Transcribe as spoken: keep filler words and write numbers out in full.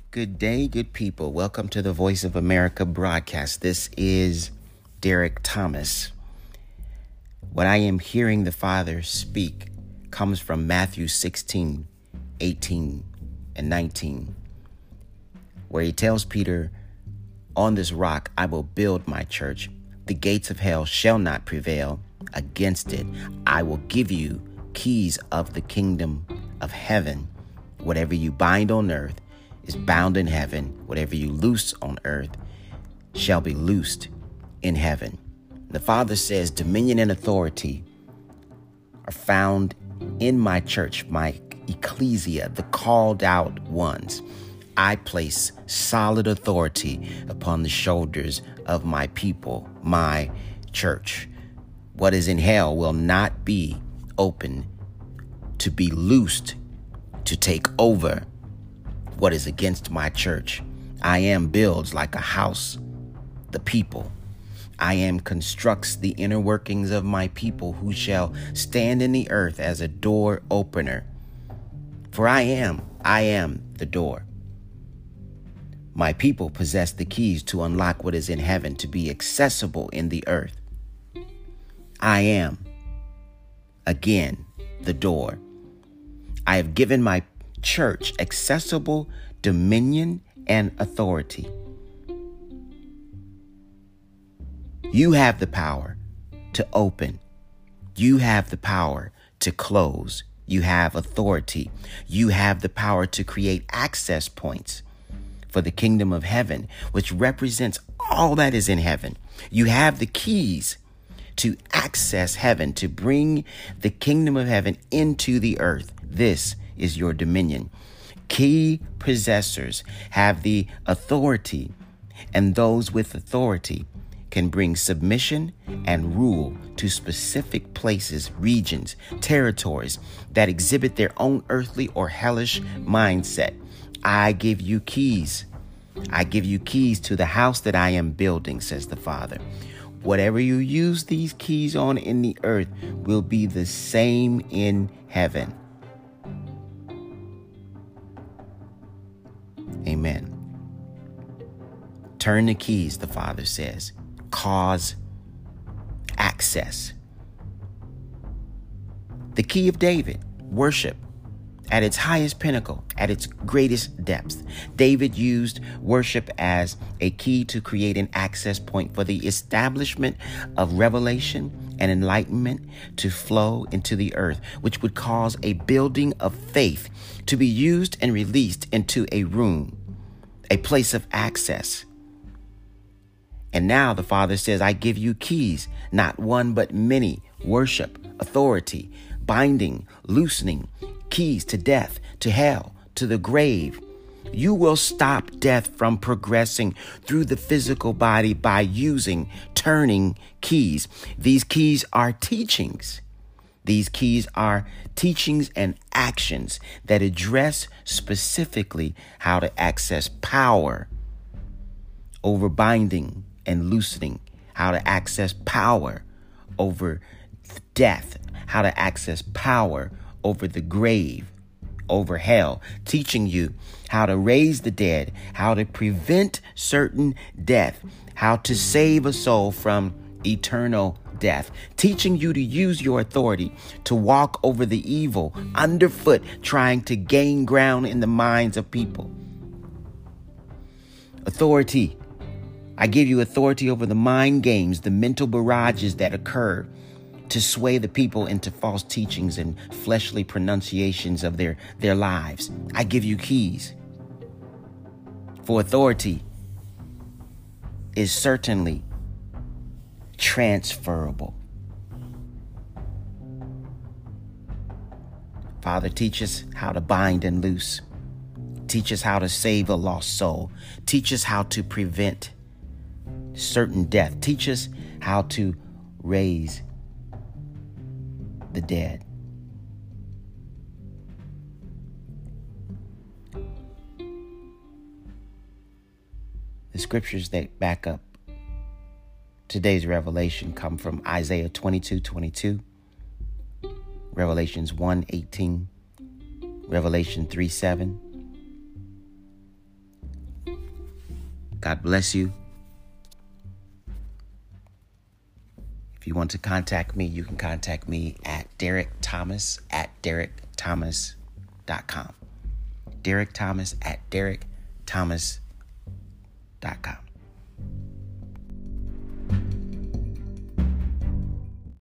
Good day, good people. Welcome to the Voice of America broadcast. This is Derek Thomas. What I am hearing the Father speak comes from Matthew sixteen, eighteen, and nineteen, where he tells Peter, "On this rock I will build my church. The gates of hell shall not prevail against it. I will give you keys of the kingdom of heaven. Whatever you bind on earth is bound in heaven. Whatever you loose on earth shall be loosed in heaven." The Father says dominion and authority are found in my church, my ecclesia, the called out ones. I place solid authority upon the shoulders of my people, my church. What is in hell will not be open to be loosed to take over what is against my church. I am builds like a house, the people. I am constructs the inner workings of my people, who shall stand in the earth as a door opener. For I am, I am the door. My people possess the keys to unlock what is in heaven to be accessible in the earth. I am, again, the door. I have given my church accessible dominion and authority. You have the power to open. You have the power to close. You have authority. You have the power to create access points for the kingdom of heaven, which represents all that is in heaven. You have the keys to access heaven, to bring the kingdom of heaven into the earth. This is your dominion. Key possessors have the authority, and those with authority can bring submission and rule to specific places, regions, territories that exhibit their own earthly or hellish mindset. I give you keys. I give you keys to the house that I am building, says the Father. Whatever you use these keys on in the earth will be the same in heaven. Amen. Turn the keys, the Father says. Cause access. The key of David, worship at its highest pinnacle, at its greatest depth. David used worship as a key to create an access point for the establishment of revelation and enlightenment to flow into the earth, which would cause a building of faith to be used and released into a room, a place of access. And now the Father says, I give you keys, not one, but many. Worship, authority, binding, loosening, keys to death, to hell, to the grave. You will stop death from progressing through the physical body by using turning keys. These keys are teachings. These keys are teachings and actions that address specifically how to access power over binding and loosening, how to access power over death, how to access power over the grave, over hell, teaching you how to raise the dead, how to prevent certain death, how to save a soul from eternal death, teaching you to use your authority to walk over the evil underfoot, trying to gain ground in the minds of people. Authority. I give you authority over the mind games, the mental barrages that occur to sway the people into false teachings and fleshly pronunciations of their, their lives. I give you keys. For authority is certainly transferable. Father, teach us how to bind and loose. Teach us how to save a lost soul. Teach us how to prevent certain death. Teach us how to raise the dead. The scriptures that back up today's revelation come from Isaiah twenty-two twenty-two, Revelations one eighteen, Revelation three seven, God bless you. If you want to contact me, you can contact me at Derek Thomas at Derek Thomas dot com. Derek Thomas at Derek Thomas dot com.